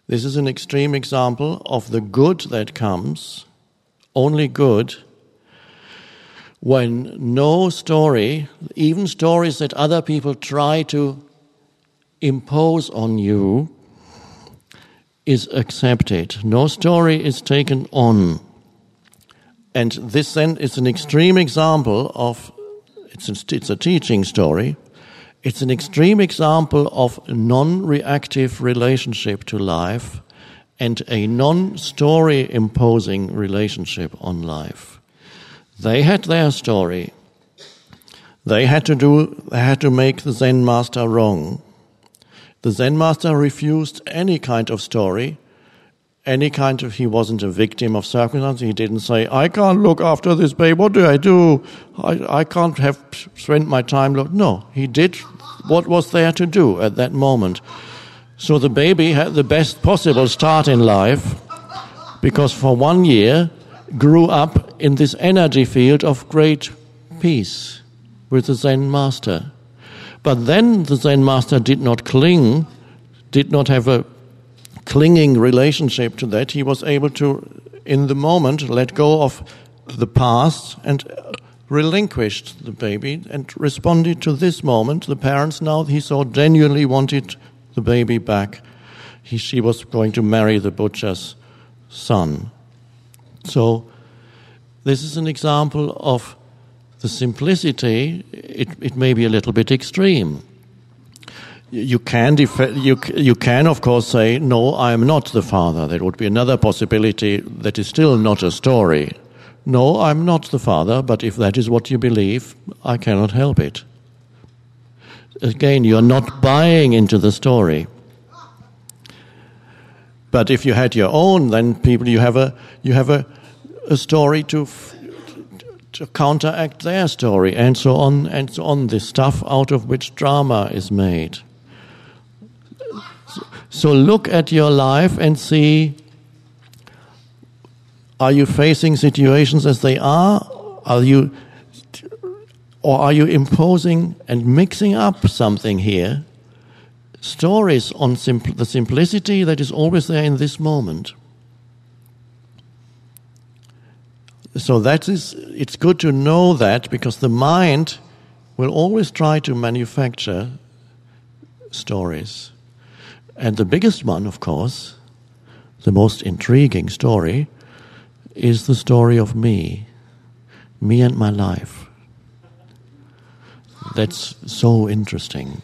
This is an extreme example of the good that comes, only good, when no story, even stories that other people try to impose on you, is accepted. No story is taken on. And this then is an extreme example of, it's a teaching story, it's an extreme example of non-reactive relationship to life and a non-story imposing relationship on life. They had their story. They had to make the Zen master wrong. The Zen master refused any kind of story, he wasn't a victim of circumstance. He didn't say, I can't look after this baby, what do I do? I can't have spent my time. No, he did what was there to do at that moment. So the baby had the best possible start in life, because for 1 year grew up in this energy field of great peace with the Zen master. But then the Zen master did not have a clinging relationship to that. He was able to, in the moment, let go of the past and relinquished the baby and responded to this moment. The parents now, he saw, genuinely wanted the baby back. She was going to marry the butcher's son. So this is an example of the simplicity. It may be a little bit extreme. You can of course say, no, I am not the father. That would be another possibility that is still not a story. No, I'm not the father, but if that is what you believe, I cannot help it. Again, you're not buying into the story. But if you had your own, then you have a story to counteract their story, and so on and so on. The stuff out of which drama is made. So look at your life and see: are you facing situations as they are? Or are you imposing and mixing up something here? Stories on the simplicity that is always there in this moment. So it's good to know that, because the mind will always try to manufacture stories. And the biggest one, of course, the most intriguing story, is the story of me and my life. That's so interesting.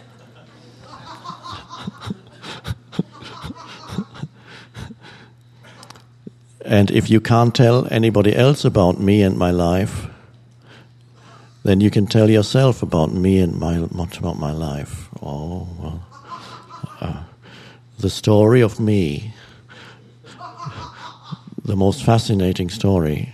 And if you can't tell anybody else about me and my life, then you can tell yourself about me and about my life. Oh, well, the story of me, the most fascinating story.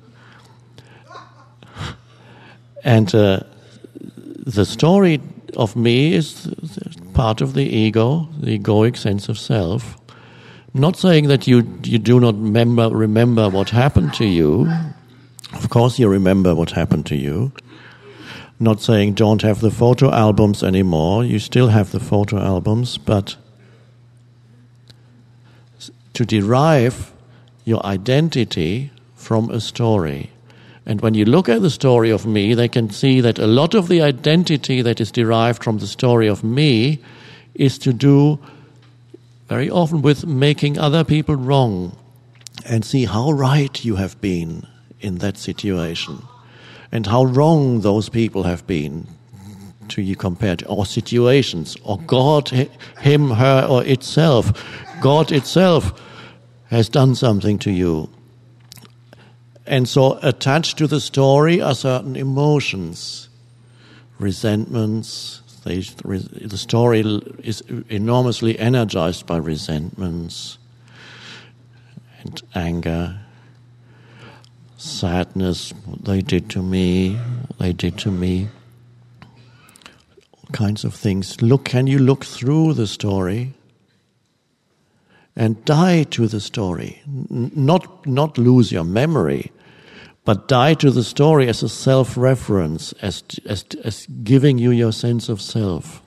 And the story of me is part of the ego, the egoic sense of self. I'm not saying that you do not remember what happened to you. Of course you remember what happened to you. I'm not saying don't have the photo albums anymore. You still have the photo albums, but to derive your identity from a story. And when you look at the story of me, they can see that a lot of the identity that is derived from the story of me is to do very often with making other people wrong, and see how right you have been in that situation and how wrong those people have been to you compared to, or situations, or God, him, her, or itself. God itself has done something to you. And so attached to the story are certain emotions, resentments. The story is enormously energized by resentments and anger, sadness. They did to me. All kinds of things. Can you look through the story and die to the story? Not lose your memory, but die to the story as a self-reference, as giving you your sense of self.